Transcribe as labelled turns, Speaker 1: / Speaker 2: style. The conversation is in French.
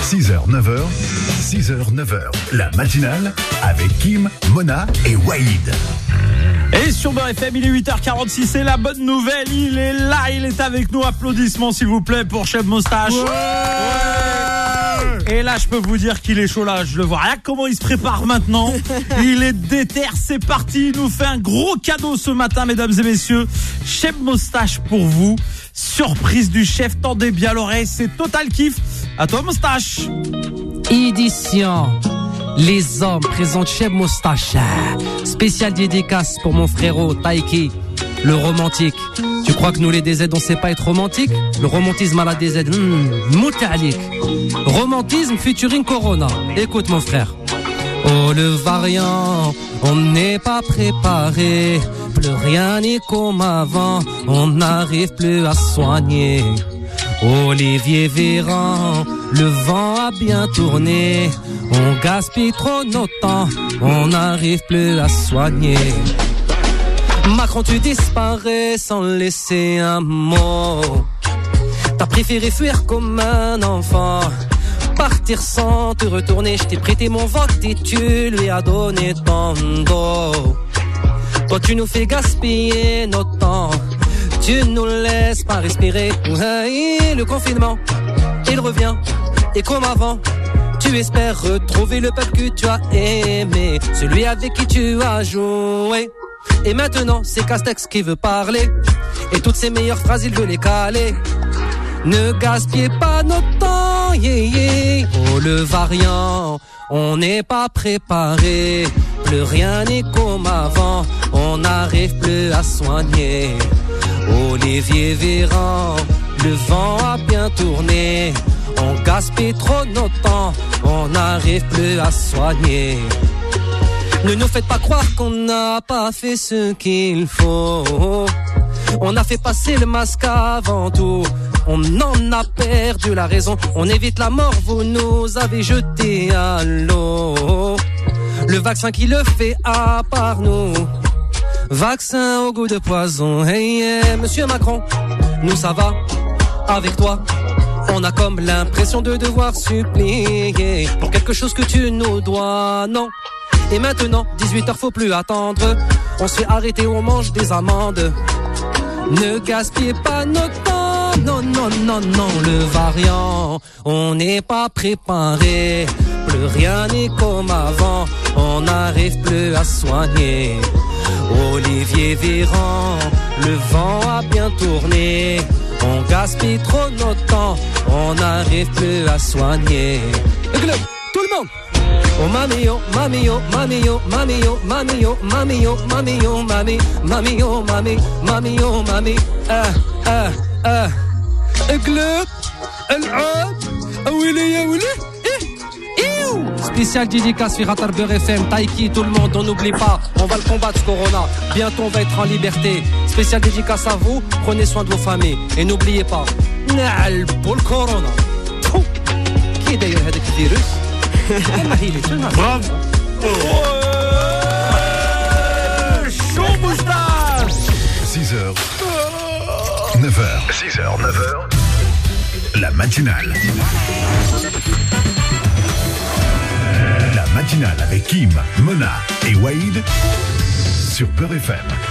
Speaker 1: 6h, 9h, 6h, 9h, la matinale avec Kim, Mona et Waïd.
Speaker 2: Et sur Beurre FM, il est 8h46, c'est la bonne nouvelle, il est là, il est avec nous. Applaudissements s'il vous plaît pour Cheb Moustache. Ouais. Et là, je peux vous dire qu'il est chaud là, je le vois. Regarde comment il se prépare maintenant. Il est déter, c'est parti. Il nous fait un gros cadeau ce matin, mesdames et messieurs. Cheb Moustache pour vous. Surprise du chef, tendez bien l'oreille, c'est total kiff. À toi Moustache.
Speaker 3: Édition Les hommes présentent Cheb Moustache. Spécial dédicace pour mon frérot Taiki, le romantique. Tu crois que nous les DZ on sait pas être romantique? Le romantisme à la DZ, moutalik. Romantisme featuring Corona. Écoute mon frère. Oh le variant, on n'est pas préparé. Plus rien n'est comme avant, on n'arrive plus à soigner. Olivier Véran, le vent a bien tourné. On gaspille trop notre temps, on n'arrive plus à soigner. Macron, tu disparais sans laisser un mot. T'as préféré fuir comme un enfant, partir sans te retourner. Je t'ai prêté mon vote et tu lui as donné ton dos. Toi tu nous fais gaspiller notre temps, tu nous laisses pas respirer. Et le confinement, il revient, et comme avant, tu espères retrouver le peuple que tu as aimé, celui avec qui tu as joué. Et maintenant, c'est Castex qui veut parler, et toutes ses meilleures phrases, il veut les caler. Ne gaspillez pas notre temps, yeah, yeah. Oh le variant, on n'est pas préparé. Plus rien n'est comme avant, on n'arrive plus à soigner. Olivier Véran, le vent a bien tourné. On gaspille trop notre temps, on n'arrive plus à soigner. Ne nous faites pas croire qu'on n'a pas fait ce qu'il faut. On a fait passer le masque avant tout, on en a perdu la raison. On évite la mort, vous nous avez jeté à l'eau. Le vaccin qui le fait à part nous, vaccin au goût de poison. Hey, hey, monsieur Macron, nous ça va avec toi. On a comme l'impression de devoir supplier pour quelque chose que tu nous dois, non. Et maintenant, 18h, faut plus attendre. On se fait arrêter, on mange des amendes. Ne gaspillez pas notre temps, non, non, non, non. Le variant, on n'est pas préparé. Plus rien n'est comme avant, on n'arrive plus à soigner. Olivier Véran, le vent a bien tourné. On gaspille trop notre temps, on n'arrive plus à soigner. Tout le monde! Oh mamio, mamio, mamio, mamio, mamio, mamio, mamio, mami, mamio, mami, mamio, mami. Glub, العاب, ويلي يا ويلي. Spécial dédicace sur Ratar Beurre FM, Taiki, tout le monde, on n'oublie pas, on va le combattre ce Corona, bientôt on va être en liberté. Spécial dédicace à vous, prenez soin de vos familles, et n'oubliez pas, نعلبوا الكورونا. كي داير هذاك الفيروس؟
Speaker 2: Bravo. Chaud Moustache.
Speaker 1: 6h, 9h, 6h, 9h, la matinale. La matinale avec Kim, Mona et Waïd sur Beurre FM.